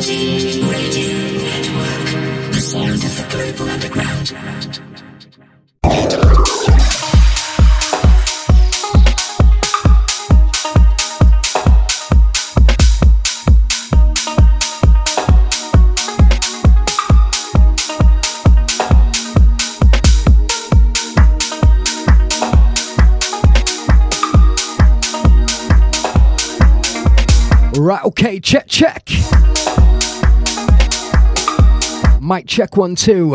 Right, okay, check. Mic check 1 2.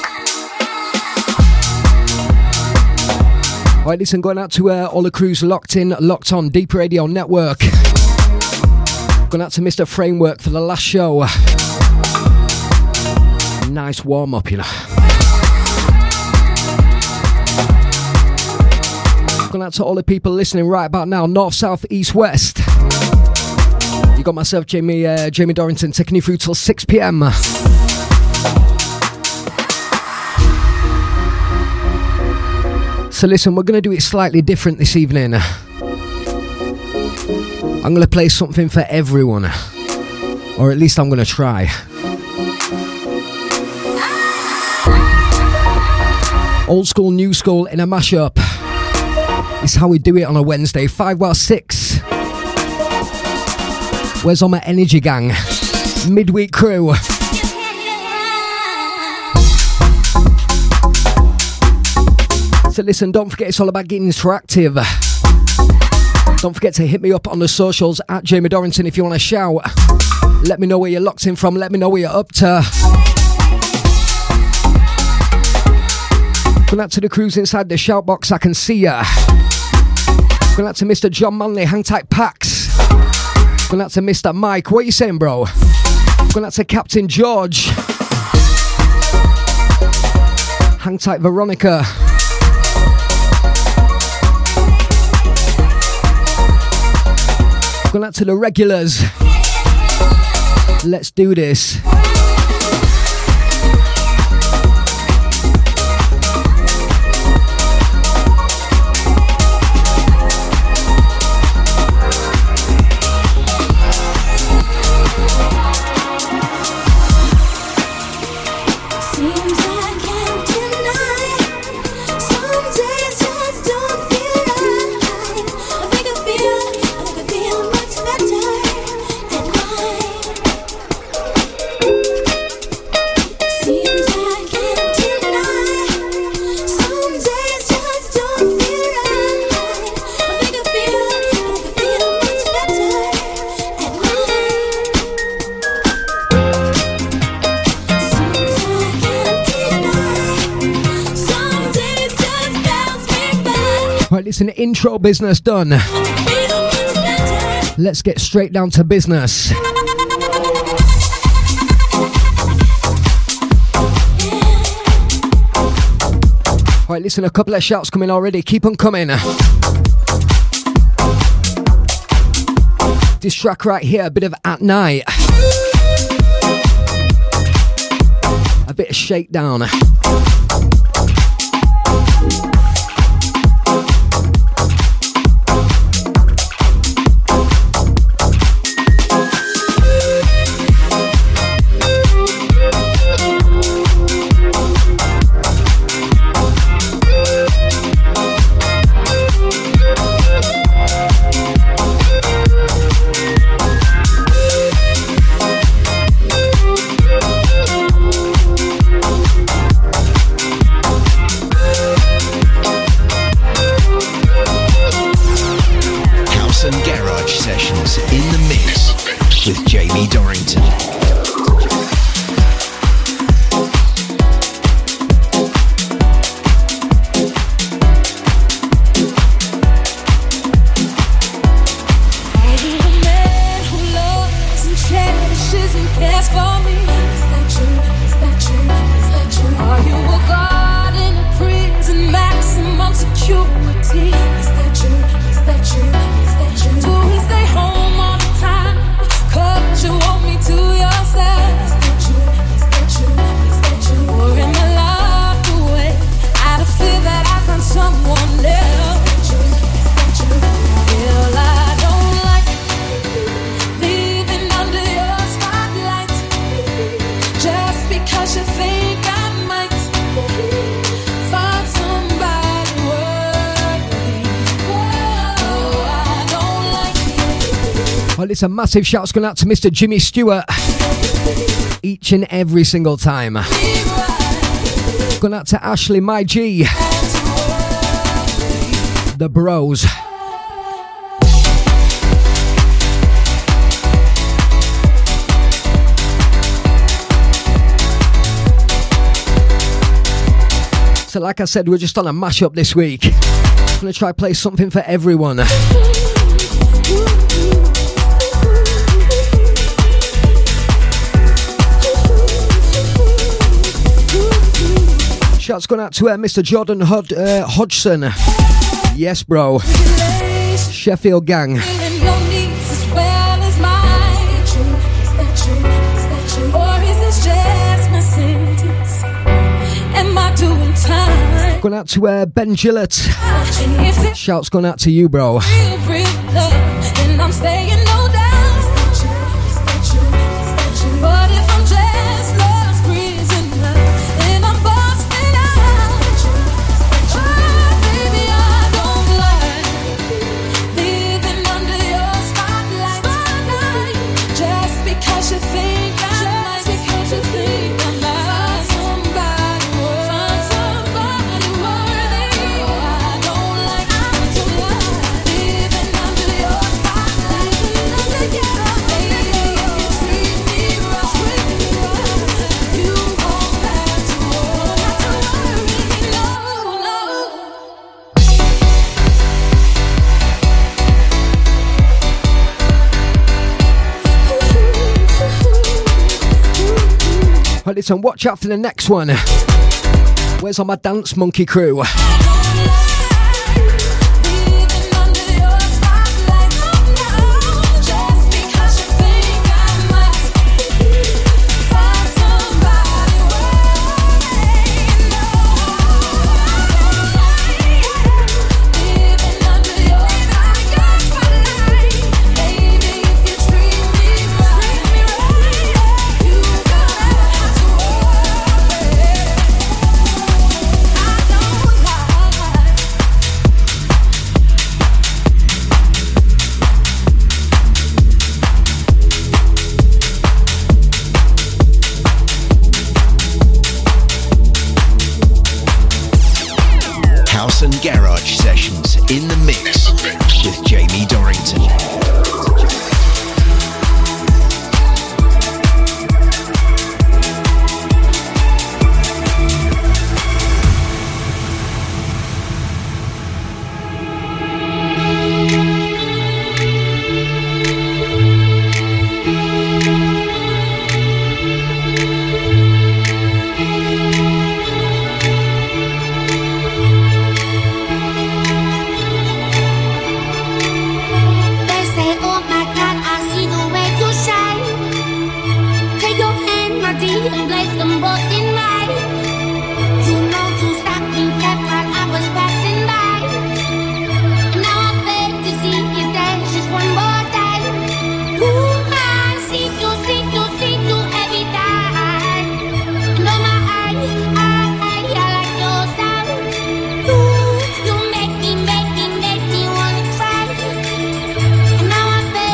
Alright, listen, going out to all the crews locked on Deep Radio Network. Going out to Mr. Framework for the last show. Nice warm up, you know. Going out to all the people listening right about now, north, south, east, west. You got myself, Jamie Dorrington, taking you through till 6 p.m. So listen, we're going to do it slightly different this evening. I'm going to play something for everyone. Or at least I'm going to try. Old school, new school in a mashup. It's how we do it on a Wednesday, 5 while 6. Where's all my energy gang? Midweek crew. So listen, don't forget it's all about getting interactive. Don't forget to hit me up on the socials at Jamie Dorrington if you want to shout. Let me know where you're locked in from. Let me know where you're up to. Going out to the crews inside the shout box, I can see ya. Going out to Mr. John Manley, hang tight Pax. Going out to Mr. Mike, what are you saying, bro? Going out to Captain George. Hang tight Veronica. Going out to the regulars. Let's do this. It's an intro business done. Let's get straight down to business. Right, listen, a couple of shouts coming already. Keep on coming. This track right here, a bit of At Night. A bit of Shakedown. Do we stay home all the time? 'Cause you want me to, Well, it's a massive shout's going out to Mr. Jimmy Stewart each and every single time. Going out to Ashley, my G, the bros. So like I said, we're just on a mashup this week. I'm going to try to play something for everyone. Shouts going out to Mr. Jordan Hodgson. Yes, bro. Sheffield gang. Going out to Ben Gillett. Shouts going out to you, bro. Well, listen, watch out for the next one. Where's all my dance monkey crew? and garage sessions in the mix with Jamie Dorrington.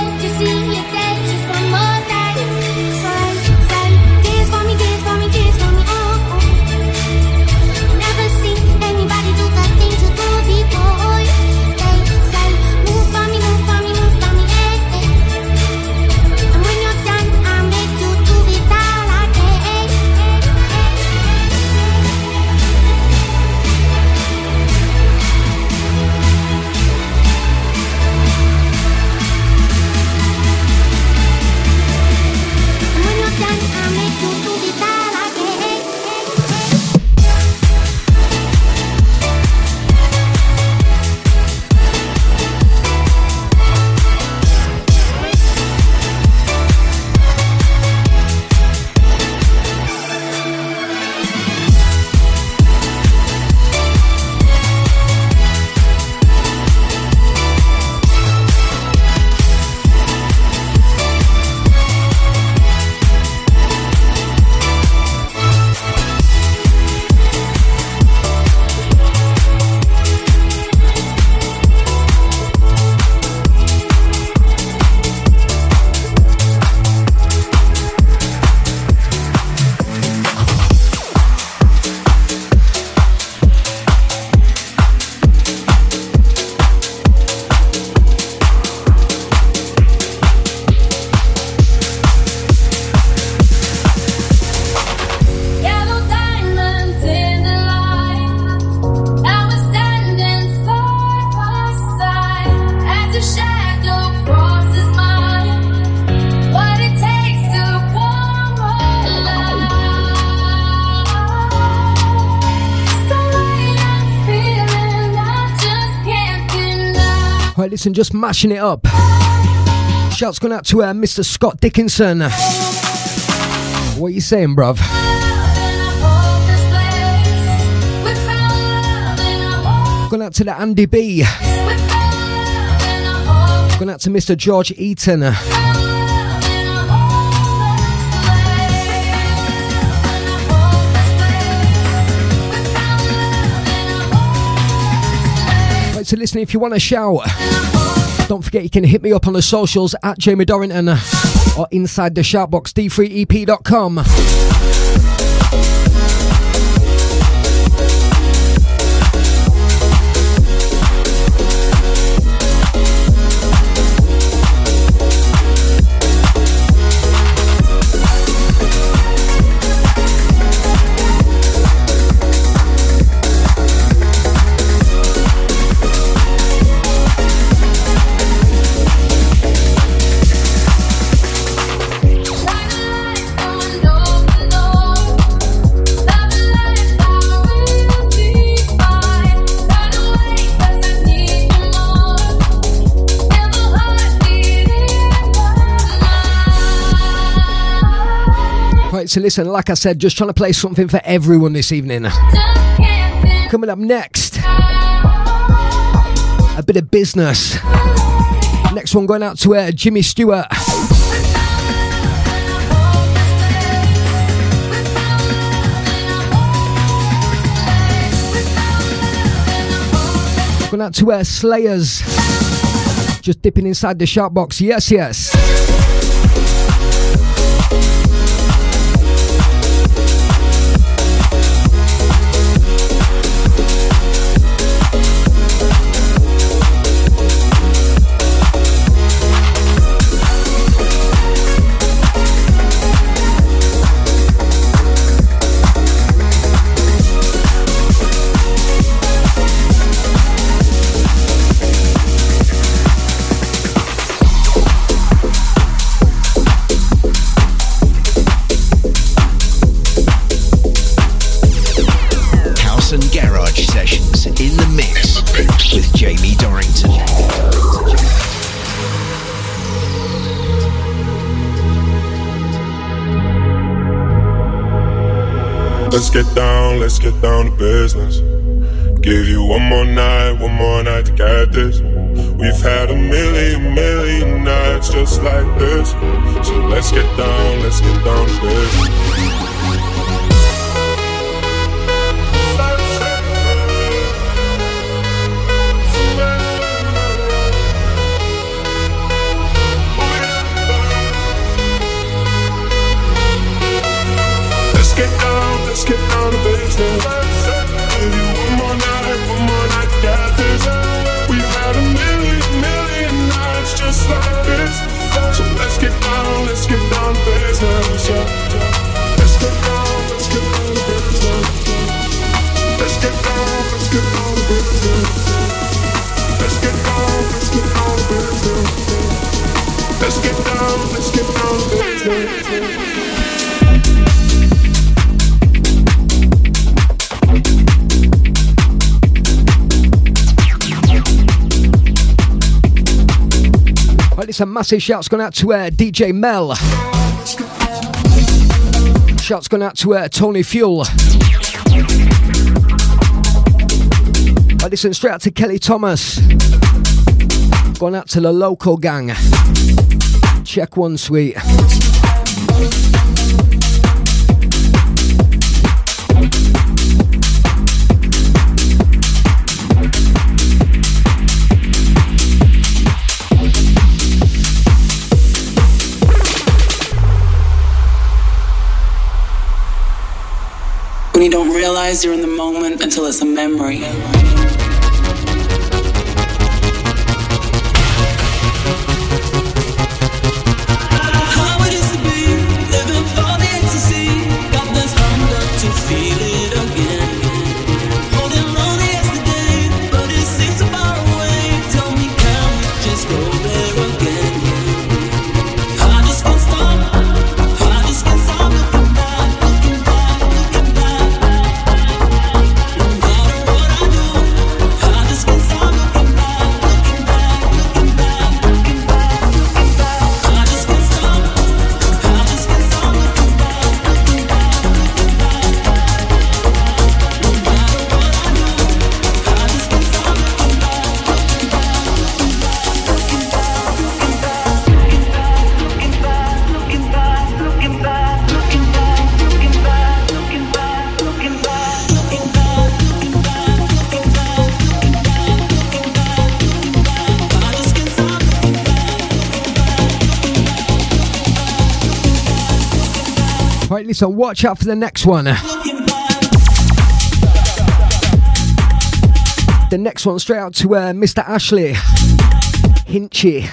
Dance for me, Listen, just mashing it up. Shouts going out to Mr. Scott Dickinson. What are you saying, bruv? Going out to the Andy B. Going out to Mr. George Eaton. Right, so listen, if you want to shout, don't forget you can hit me up on the socials at Jamie Dorrington or inside the shoutbox d3ep.com. So listen, like I said, just trying to play something for everyone this evening. Coming up next, a bit of business. Next one going out to Jimmy Stewart. Going out to Slayers. Just dipping inside the shout box. Yes, yes. Let's get down to business. Give you one more night to get this. We've had a million nights just like this. So let's get down to business. Let's get down to business. Give you one more night to get this. We've had a million nights just like this. So let's get down to business. Let's get down to business. Let's get down to business. Let's get down to business. Let's get down to business. Right, it's a massive shout's gone out to DJ Mel. Shout's gone out to Tony Fuel. Right, listen straight out to Kelly Thomas. Gone out to the local gang. Check one, sweet. When you don't realize you're in the moment until it's a memory. How it used to be, living for the ecstasy. Got this hunger to feel it again. Holding on to yesterday, but it seems so far away. Tell me, can we just go there again? I just can't stop. I just can't stop looking back, looking back, looking back. No matter what I do. Right, listen, watch out for the next one. The next one straight out to Mr. Ashley Hinchy.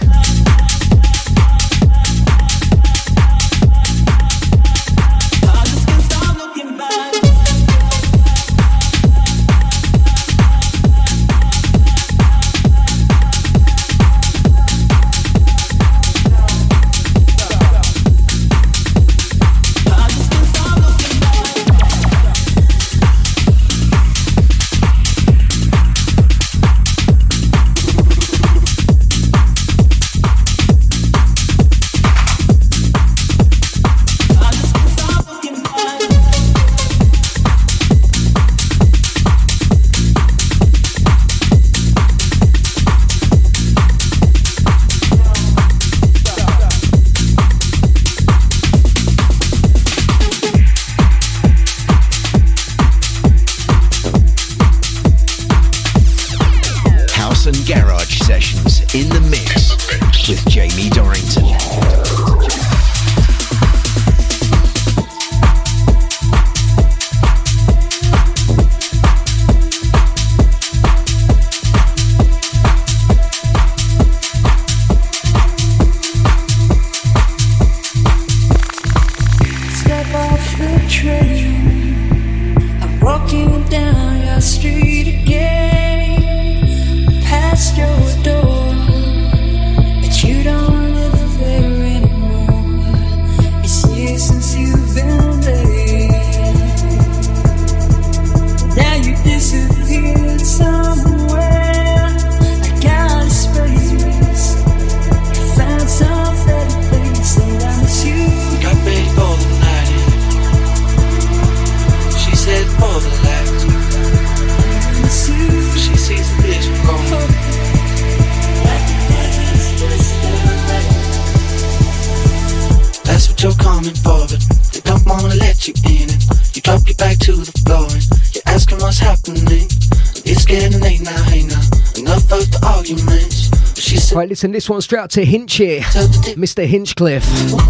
Right, listen, this one's straight out to Hinchy, Mr. Hinchcliffe.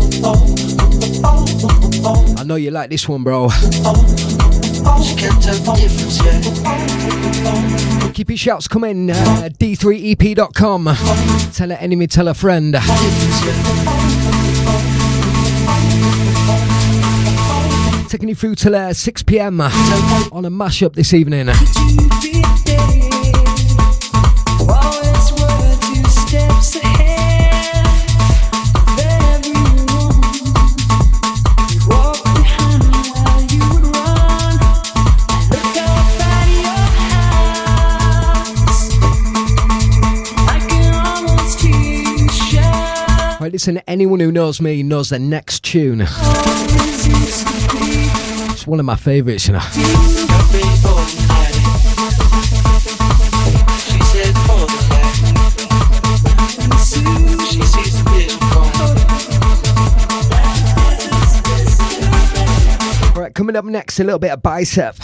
I know you like this one, bro. Keep your shouts coming, d3ep.com. Tell an enemy, tell a friend. Taking you through till 6 p.m. on a mashup this evening. Right, listen, anyone who knows me knows the next tune. It's one of my favourites, you know. Right, coming up next, a little bit of Bicep.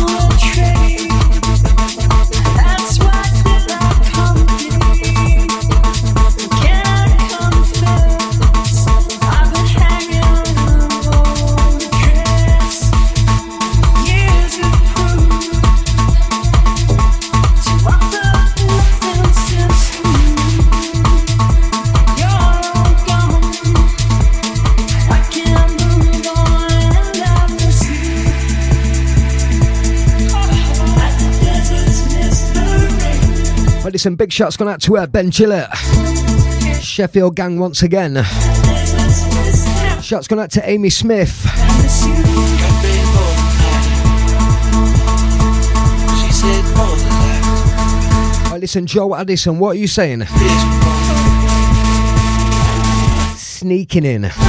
Some big shots going out to Ben Gillett, Sheffield gang once again. Shots going out to Amy Smith. Right, listen, Joe Addison, what are you saying? Sneaking in. That's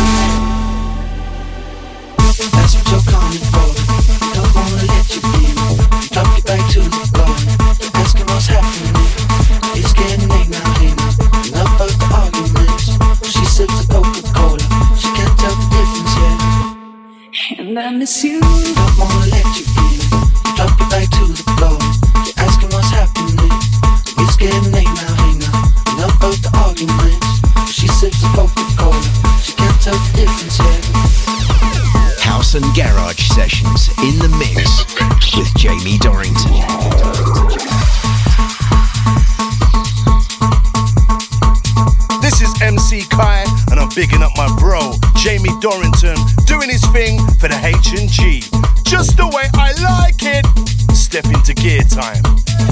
what you're coming for. Don't wanna let you in. Drop you back to the floor. Asking what's happening. It's getting late now, hey now. Enough of the arguments. She sips a Coca-Cola. She can't tell the difference yet. And I miss you. Don't wanna let you in. Drop you back to the floor. You're asking what's happening. It's getting late now, hey now. Enough of the arguments. She sips a Coca-Cola. She can't tell the difference yet. House House and Garage Sessions in the mix with Jamie Dorrington. This is MC Kai, and I'm bigging up my bro, Jamie Dorrington, doing his thing for the H&G. Just the way I like it. Step into gear time.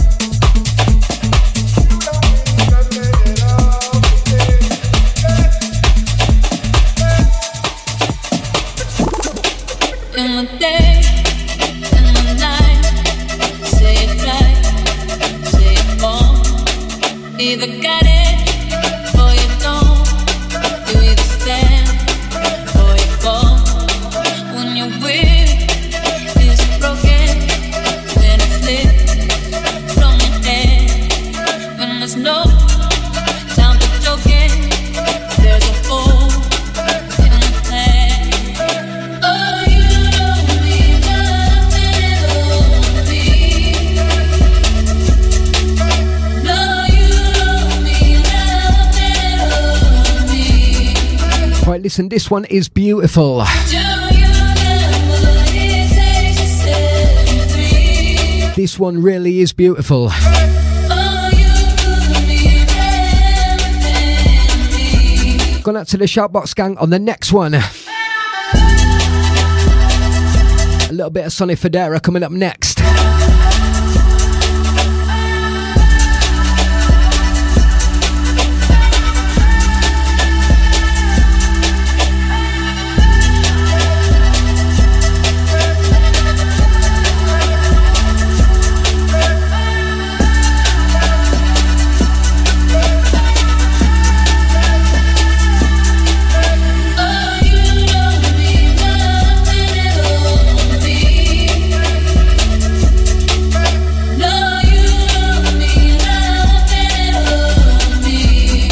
In the day, in the night, say it right, say it wrong. Either got it or you don't. You either stand or you fall. When your will is broken, when it slips from your hand, when there's no time to joke it, there's a hole in the plan. Oh, you don't mean nothing to me. No, you don't mean nothing to me. Right, listen, this one is beautiful. Do you know what it takes to set me free? This one really is beautiful. Oh, you mean everything to me. Gone out to the Shoutbox gang on the next one. A little bit of Sonny Fodera coming up next. Oh, you don't mean nothing to me. No, you don't mean nothing to me.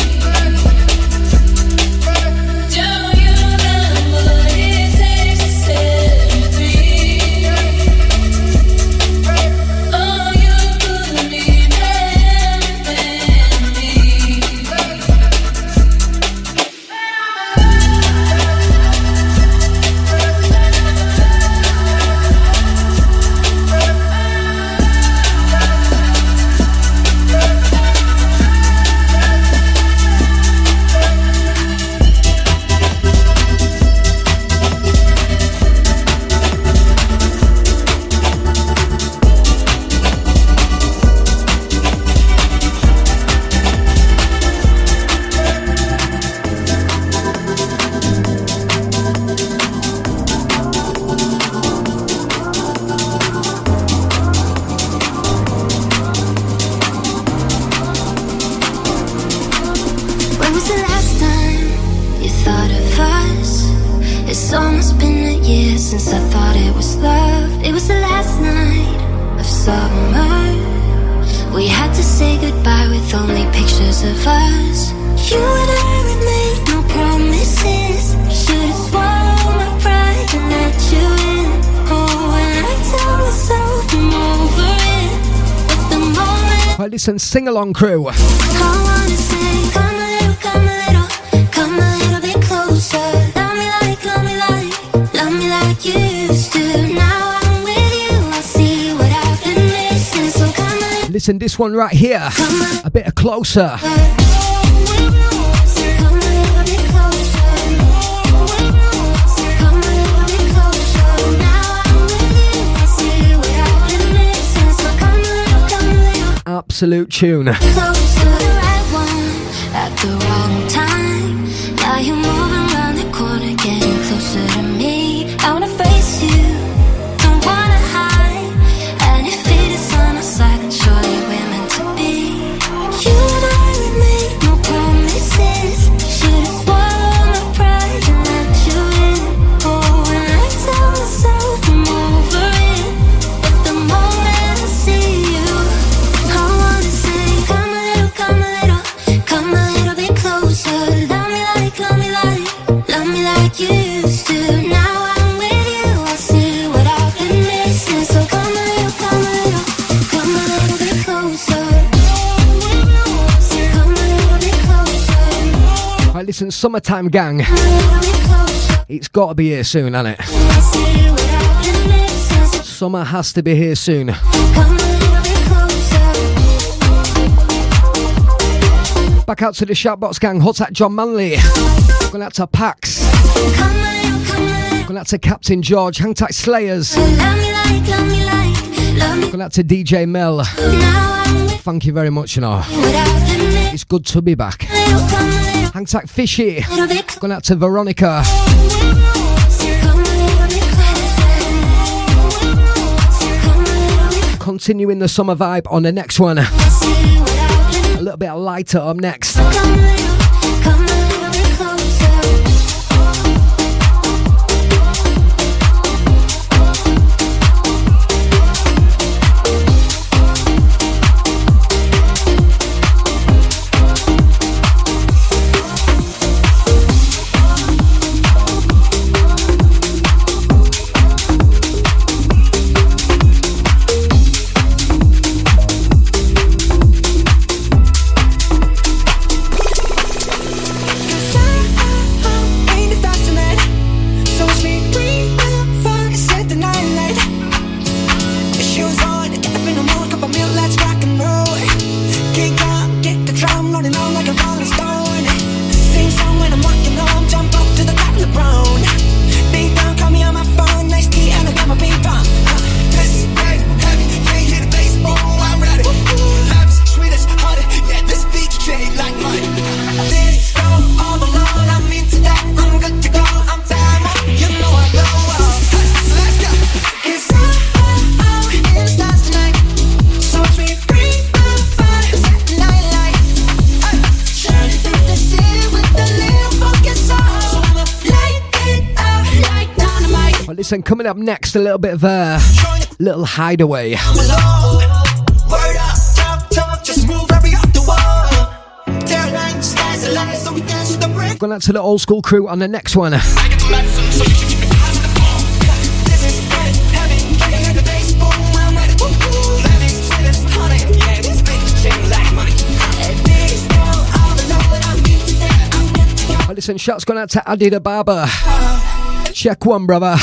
Do you know what it takes to set me free? Oh, you could mean everything to me. When was the last time you thought of us? It's almost been a year since I thought it was love. It was the last night of summer. We had to say goodbye with only pictures of us. You and I had made no promises. Should've swallowed my pride and let you in. Oh, and I tell myself I'm over it. But the moment Right, listen, sing along crew. I wanna say, come a little, come a little, come a little bit closer. Love me like you used to. Now I'm with you, I see what I've been missing. So come a little, Listen, this one right here. A bit closer. come a little bit closer. Come a little bit closer. Now I'm with you, I see what I've been missing. So come a little Absolute tune. closer. The right one at the wrong time. Now you're moving around the corner, getting closer to me. I wanna face you, don't wanna hide. And if it is on our side, then surely we're meant to be. You and I, we made no promises. Should've swallowed my pride and let you in. Oh, and I tell myself I'm over it. But the moment I see you, I wanna say, come a little, come a little, come a little bit closer. Love me like you used to. Now I'm with you, I see what I've been missing. So come a little, come a little, come a little bit closer. Come a little bit closer. Right, listen, summertime gang. Come a little bit closer. It's got to be here soon, hasn't it? Summer has to be here soon. Back out to the Shoutbox gang. Hot at John Manley. Going out to Pax. Going out to Captain George. Hang tight Slayers. Going out to DJ Mel. Thank you very much, you know. It's good to be back. Hang tight Fishy. Going out to Veronica. Continuing the summer vibe on the next one. A little bit lighter up next. Listen, coming up next, a little bit of a little hideaway. Going out to the old school crew on the next one. Listen, shots going out to Adi the Barber. Check one, brother.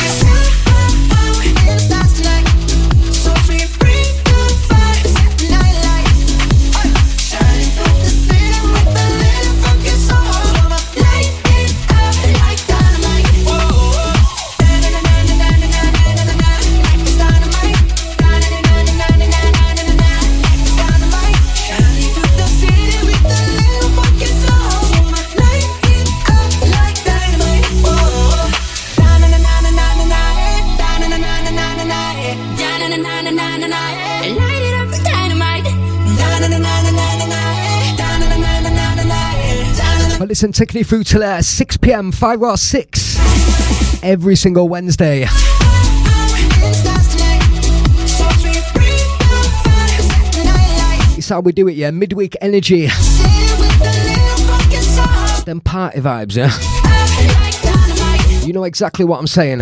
Listen, taking you through till 6 p.m, 5 or 6 every single Wednesday. It's how we do it, yeah. Midweek energy. Them party vibes, yeah. You know exactly what I'm saying.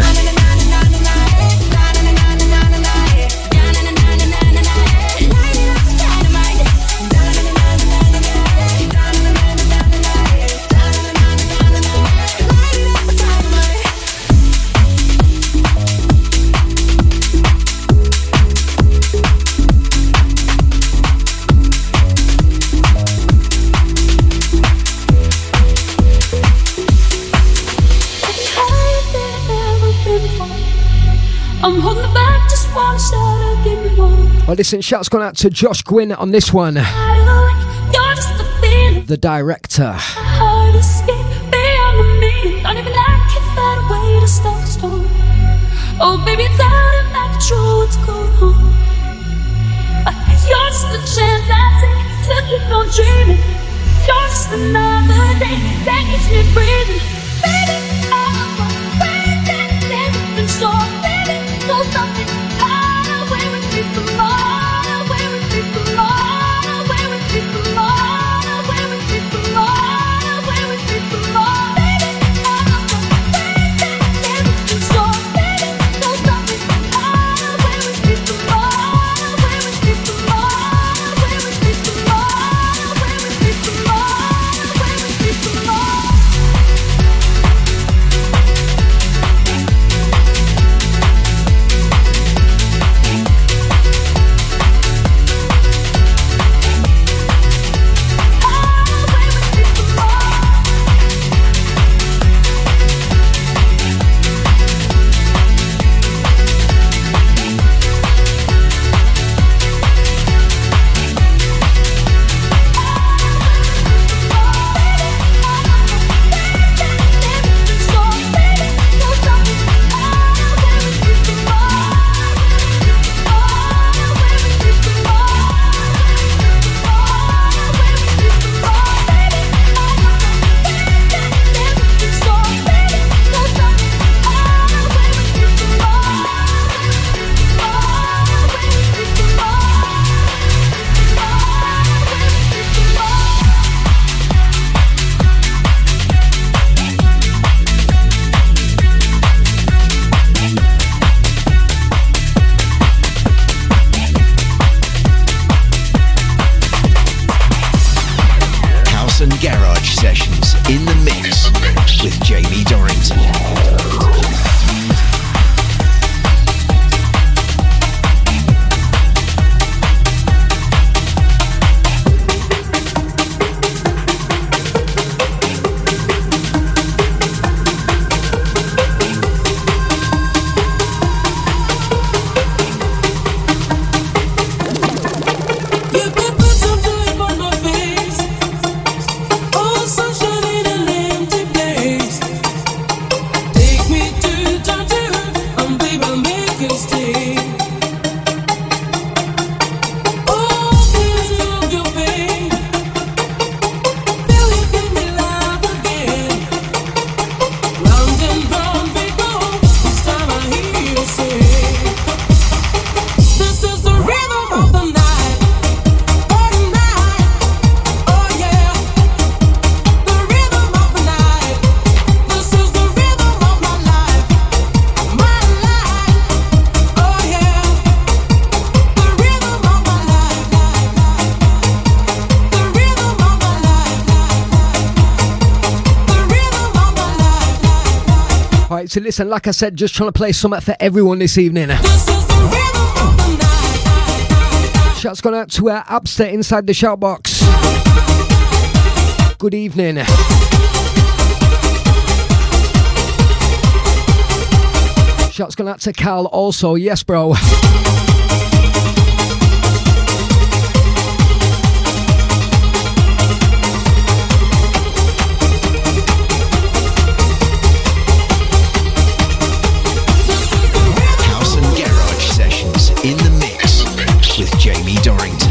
I'm holding back, just wanna shout out, give me more. Well, listen, shout's gone out to Josh Gwynn on this one. You're just a feeling. The director. Hard to escape beyond the meaning. Don't even I can find a way to stop the storm. Oh, baby, it's out of my control, what's going on? You're just a chance I take to keep on dreaming. You're just another day that keeps me breathing. Baby, I'm waiting, there's nothing short. Baby, no stopping. Away with me some more. Away with me some more. Away with me some more. Away with me some more. Away with me some more. Baby, I'm waiting, there's nothing short. Baby, no stopping. Away with me some more. Away with me some more. Away with me some more. Away with me some more. Away with me some more. Quality. Listen, like I said, just trying to play something for everyone this evening. Shouts gone out to Abster inside the shout box. Good evening. Shouts gone out to Cal also. Yes, bro. House and Garage Sessions in the mix with Jamie Dorrington.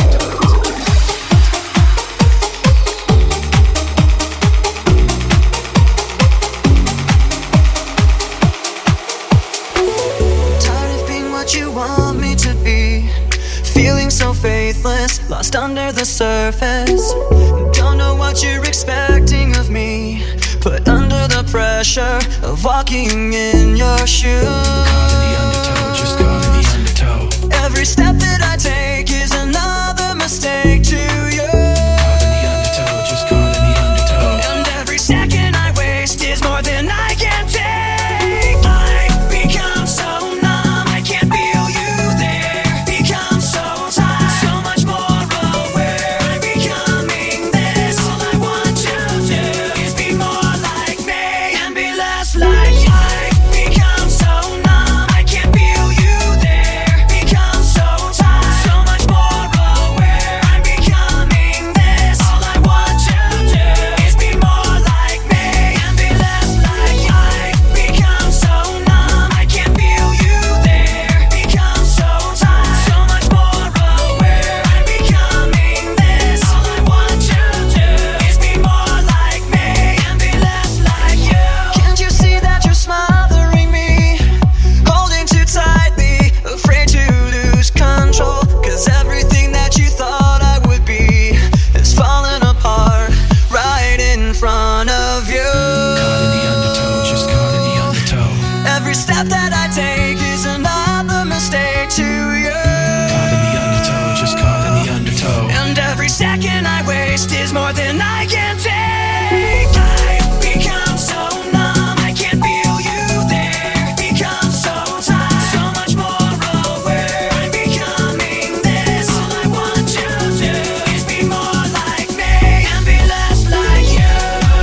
Faithless, lost under the surface. Don't know what you're expecting of me, put under the pressure of walking in your shoes. Caught in the undertow, just caught in the undertow. Every step that I take is another mistake to you. Caught in the undertow, just caught in the undertow. And every second I waste is more than I can take. I've become so numb, I can't feel you there. Become so tired, so much more aware. I'm becoming this. All I want to do is be more like me and be less like you. I've become so numb, I can't feel you there. Become so tired, so much more aware. I'm becoming this. All I want to do is be more like me and be less like you. I've become so numb, I can't feel you there. Become so tired, so much more aware. I'm becoming this. All I want to do is be more like me and be less like you. Can't you see that you're smothering me, holding too tightly, afraid to lose control? 'Cause everything that you thought I would be is falling apart right in front of you. Caught in the undertow, just caught in the undertow. Every step that I take is another mistake to you. Caught in the undertow, just caught in the undertow. And every second I waste is more than I can take. I've become so numb, I can't feel you there. Become so tired, so much more aware. I'm becoming this. All I want to do is be more like me and be less like you.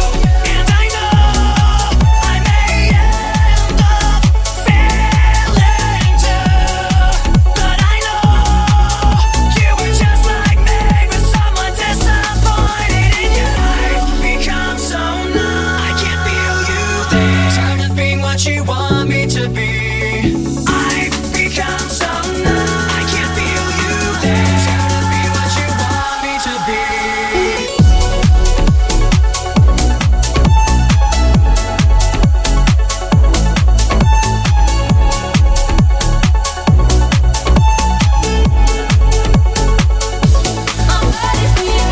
And I know I may end up failing too, but I know you were just like me, with someone disappointed in you. I've become so numb, I can't feel you there. Tired of being what you want me to be. I've become so numb, I can't feel you there. Tired of being what you want me to be. I'm ready for you.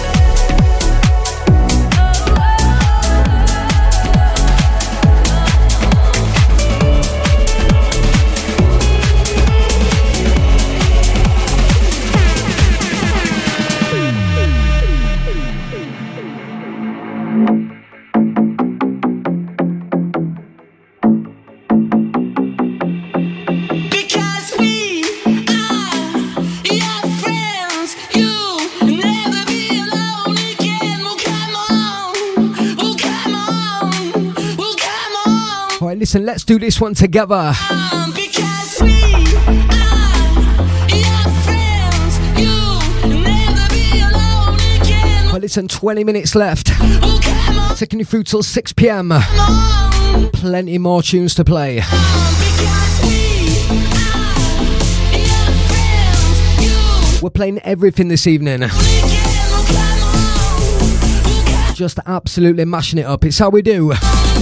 Because we are your friends, you'll never be alone again. Well, come on, well, come on, well, come on. All right, listen, let's do this one together. Because we are your friends, you'll never be alone again. All right, listen, 20 minutes left. Well, come on, Taking you through till 6 p.m. come on. Plenty more tunes to play. Because we are your friends, you'll We're playing everything this evening. again. Well, come on, well, come Just absolutely mashing it up. It's how we do.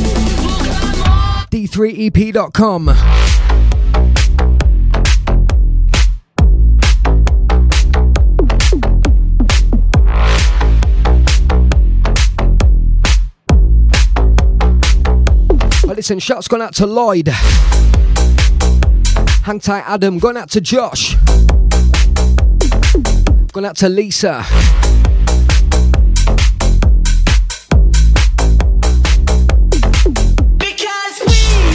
D3EP.com. Well, listen, shots gone out to Lloyd. Hang tight, Adam. Going out to Josh. Going out to Lisa. Because we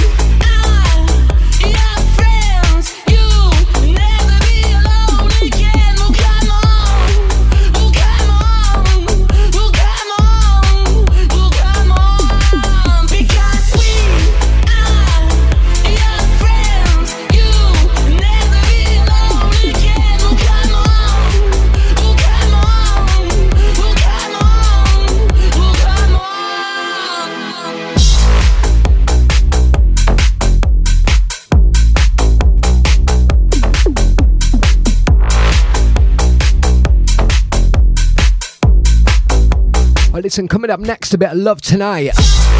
Well, listen, coming up next, a bit of Love Tonight.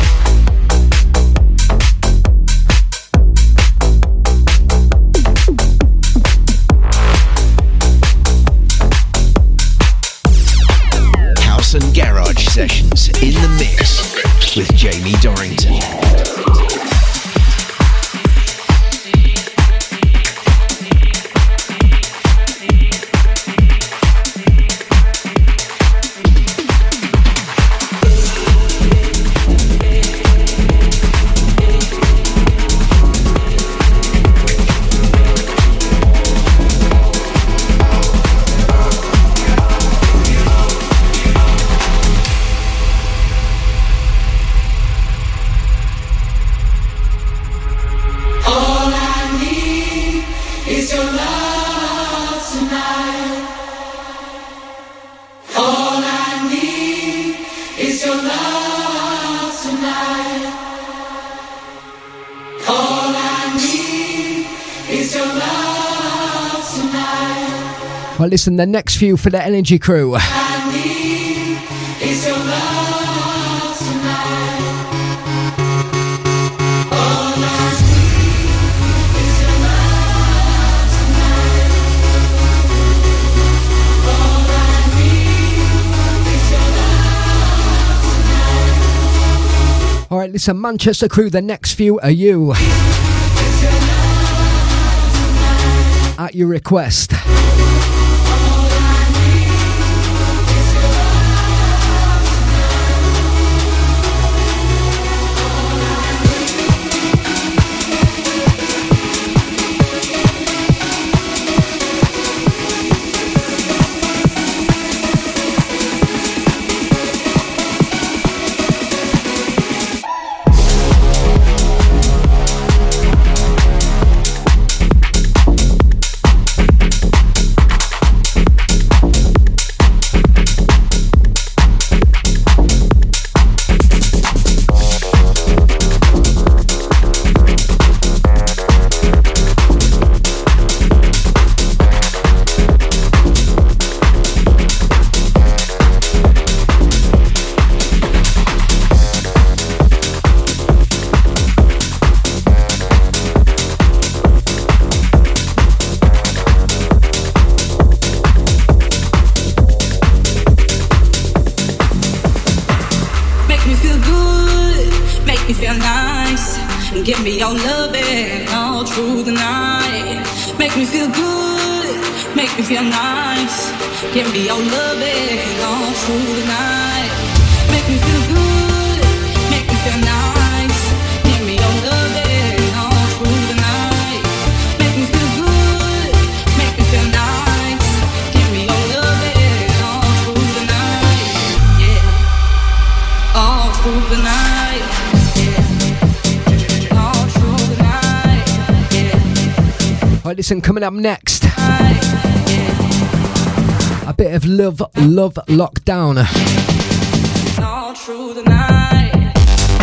House and Garage Sessions in the mix with Jamie Dorrington. Well, listen, the next few for the Energy Crew. All right, listen, Manchester Crew, the next few are you. At your request. Give me your loving all through the night. Make me feel good, make me feel nice. Give me your loving all through the night. Make me feel good, make me feel nice. Give me your loving all through the night. Make me feel good, make me feel nice. Give me your loving all through the night. Yeah, all through the night. Right, listen, coming up next, a bit of Love Lockdown. All through the night.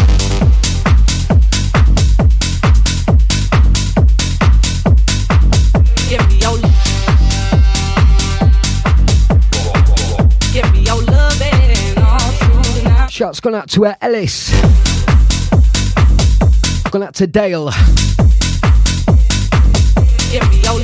Give me your loving all through the night. Shots gone out to Ellis. Gone out to Dale. Give me your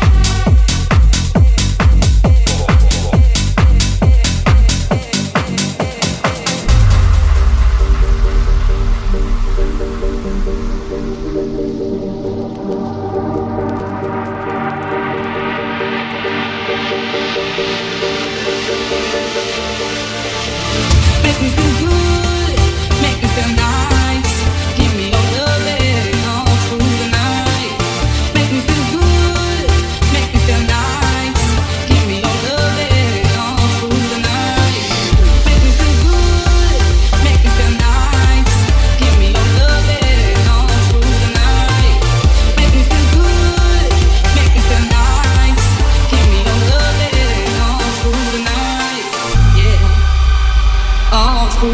make me feel good, make me feel nice. Give me your loving all through the night. Make me feel good, make me feel nice. Give me your loving all through the night. Make me feel good, make me feel nice. Give me your loving all through the night. Make me feel good, make me feel nice. Give me your loving all through the night. Yeah, all through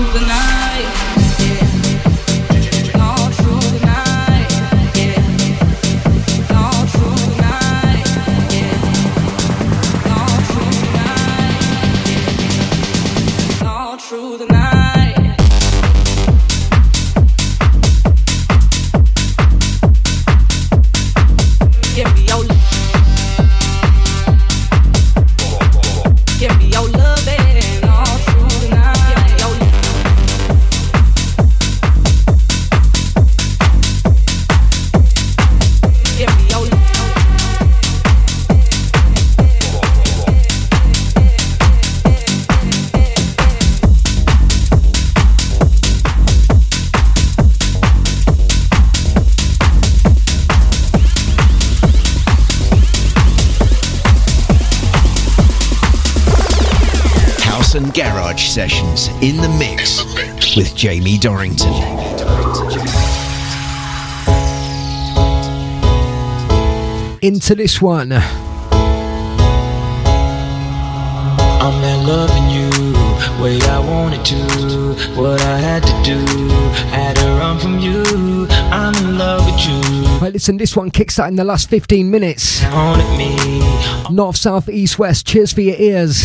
Sessions in the mix with Jamie Dorrington. Into this one. I'm not loving you way I wanted to. What I had to do, had to run from you. I'm in love with you. Right, listen, this one kicks out in the last 15 minutes. Haunted me. North, south, east, west. Cheers for your ears.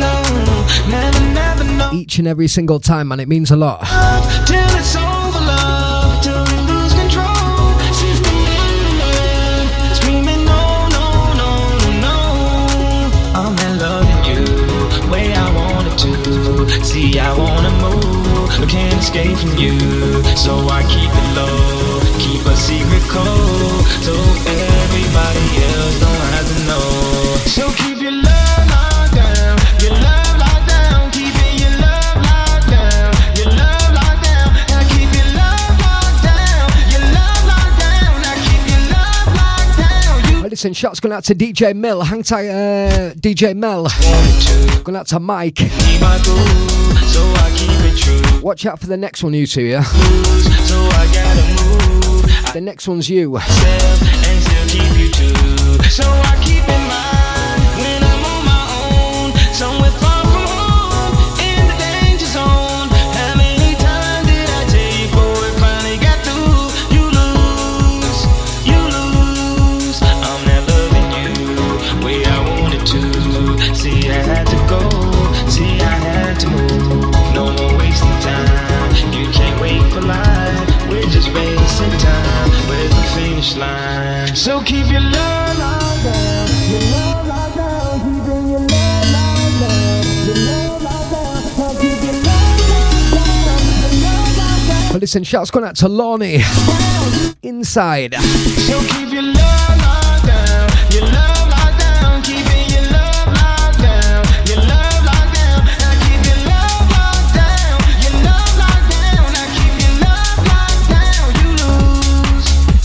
Never know. Each and every single time, man. It means a lot. Till it's over, love. Till we lose control. She's screaming, no, no, no, no. I'm not loving you way I wanted to. See, I wanna move, but can't escape from you. So I keep it low, keep a secret code, so everybody else don't have to know. So keep your love locked down, your love locked down, keeping your love locked down, your love locked down. Now keep your love locked down, your love locked down. Now keep your love locked down. You Right, listen, shots going out to DJ Mel. Hang tight, DJ Mel. wanted to Going out to Mike. be my boo, so I keep it true. Watch out for the next one, you two, yeah? So I gotta move The next one's you. myself and still keep you too. So I keep in mind when I'm on my own, somewhere far from home, in the danger zone. How many times did I tell you before it finally got through? You lose, you lose. I'm not loving you way I wanted to. See, I had to go, see, I had to move. No more wasting time. You can't wait for life. We're just wasting time. Where's the finish line? So keep your love locked down. Your love locked down. Keeping your love locked down. Your love locked down. Now keep your love locked down. Your love locked down. But listen, shots going out to Lonnie. Inside. So keep your love locked down. Your love locked down. Keeping your love locked down. Your love locked down. Now keep your love locked down. Your love locked down. Now keep your love locked down. You lose.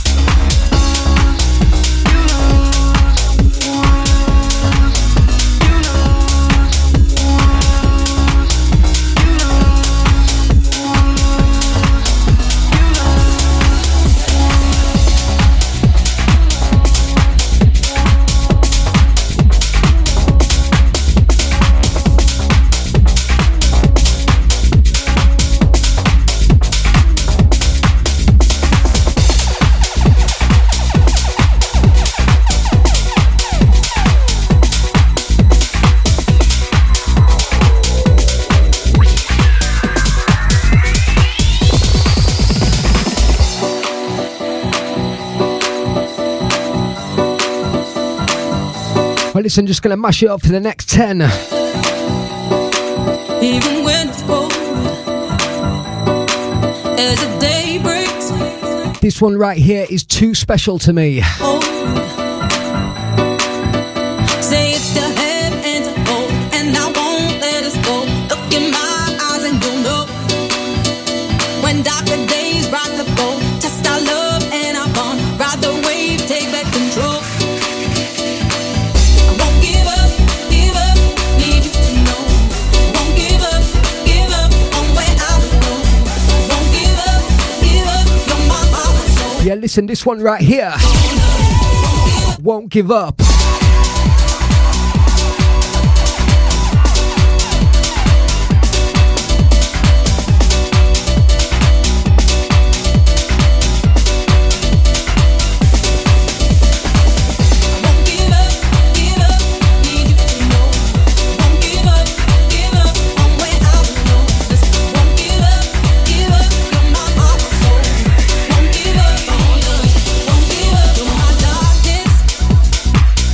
You Well, listen, just going to mash it up for the next 10. Even when it's cold, as the day breaks, This one right here is too special to me. old. Say it's still heavy and to hold, and I won't let us go. Look in my eyes and you'll know. When darker days rock the boat, test our love and our bond. Ride the wave, take back control. I won't give up, need you to know. Won't give up on where I go. Won't give up, you're my heart and soul. Yeah, listen, this one right here. Won't give up. Won't give up, need you to know. Won't give up on where I go. Won't give up, you're my heart and soul. Won't give up on us, won't give up on my darkness.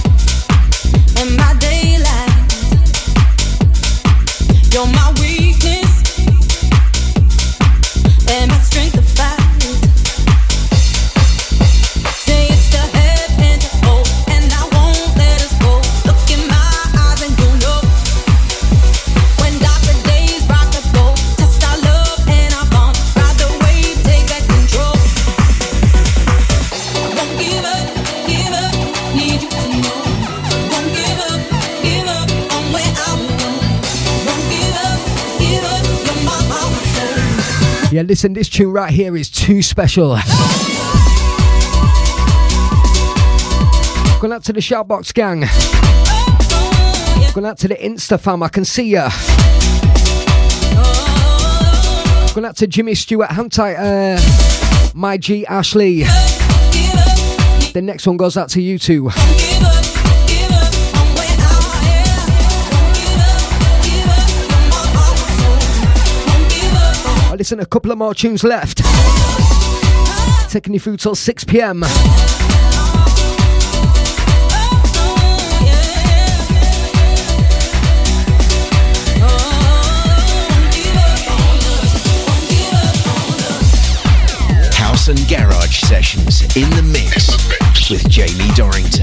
Yeah, listen, this tune right here is too special. Going out to the Shoutbox gang. Going out to the Insta fam, I can see ya. Going out to Jimmy Stewart, hang tight, my G Ashley. The next one goes out to you two. Listen, a couple of more tunes left. Taking you through till 6 p.m. House and Garage Sessions in the mix with Jamie Dorrington.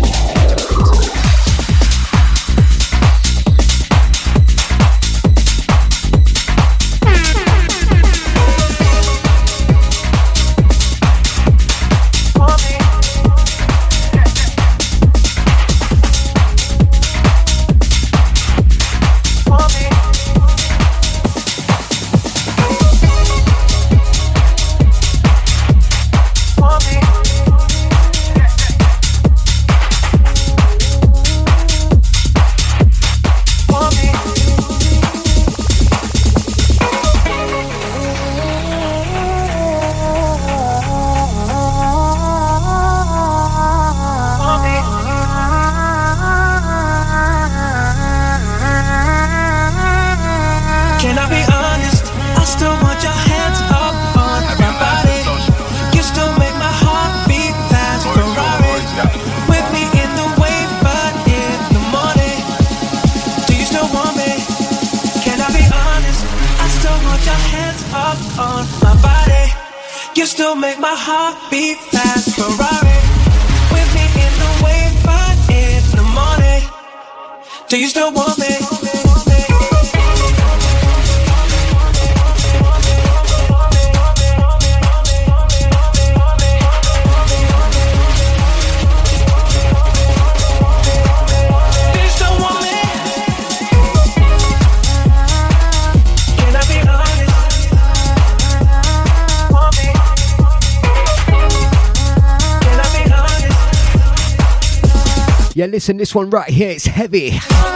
Yeah, listen, this one right here, it's heavy.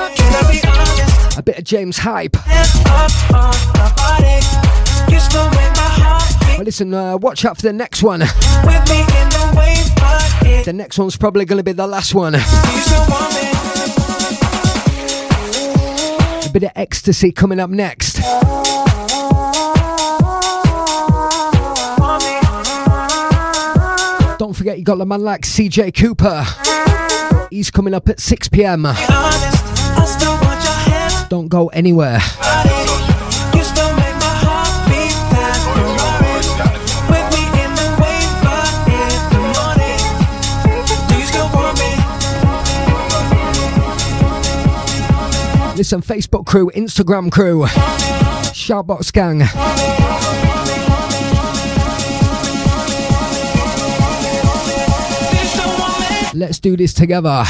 A bit of James Hype. Well, listen, watch out for the next one. The next one's probably going to be the last one. A bit of ecstasy coming up next. Don't forget, you got the man like CJ Cooper. He's coming up at 6 p.m. Don't go anywhere. Listen, Facebook crew, Instagram crew, Shoutbox gang. Let's do this together.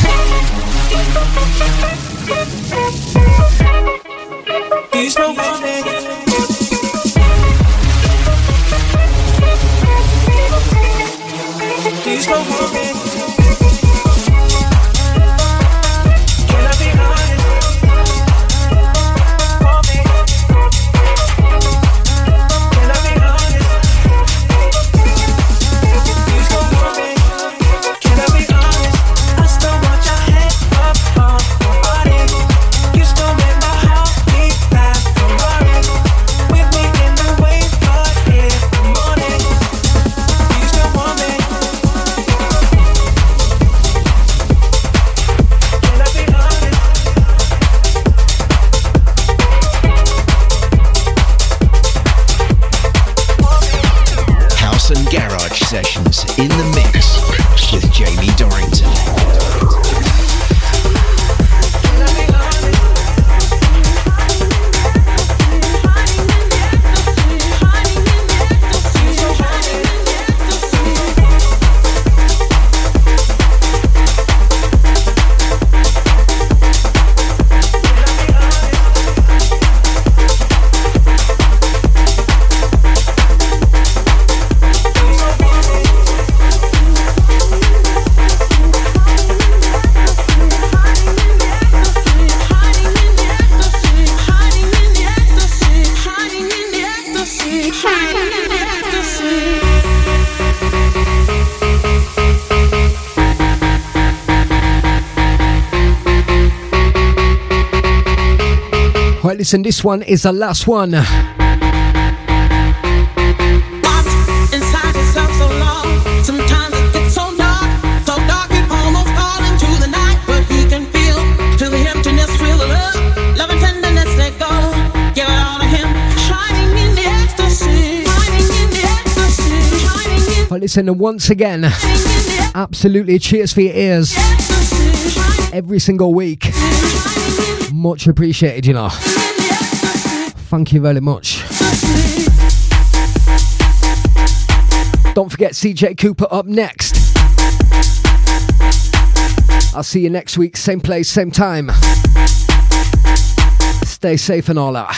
listen, this one is the last one. Inside yourself so long, sometimes it gets so dark it almost falls into the night. But he can feel the emptiness, feel the love and tenderness. Let go, give it all to him. Shining in the ecstasy, shining in the ecstasy, shining in. But listen, and once again, absolutely cheers for your ears every single week. Much appreciated, you know. Thank you very much. Don't forget CJ Cooper up next. I'll see you next week, same place, same time. Stay safe and all that.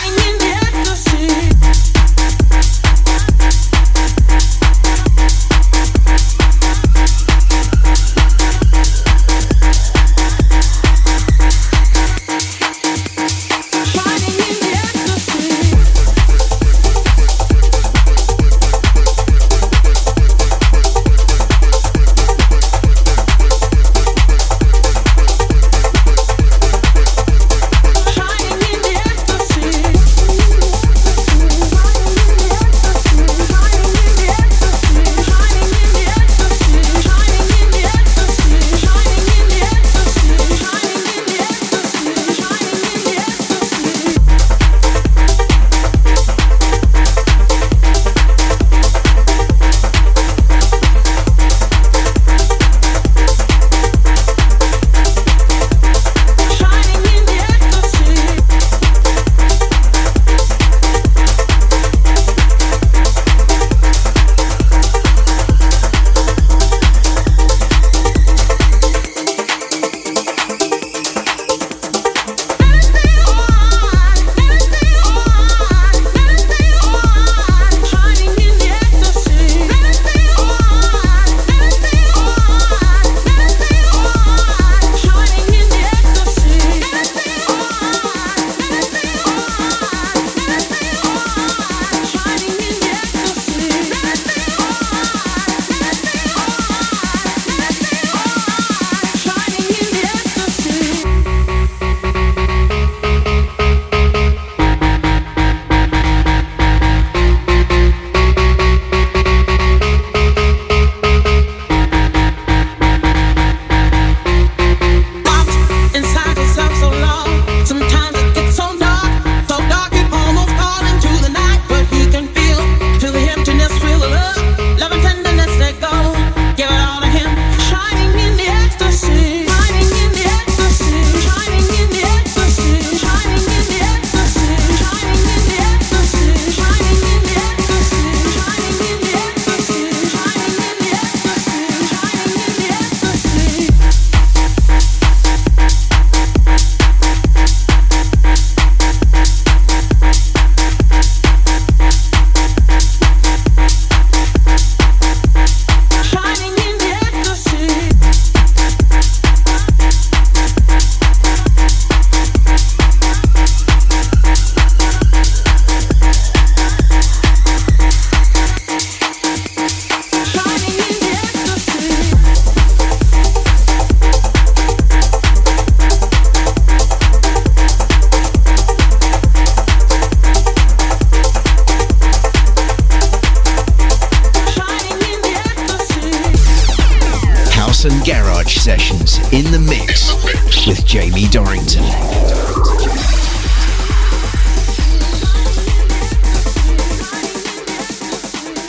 Garage Sessions in the mix with Jamie Dorrington.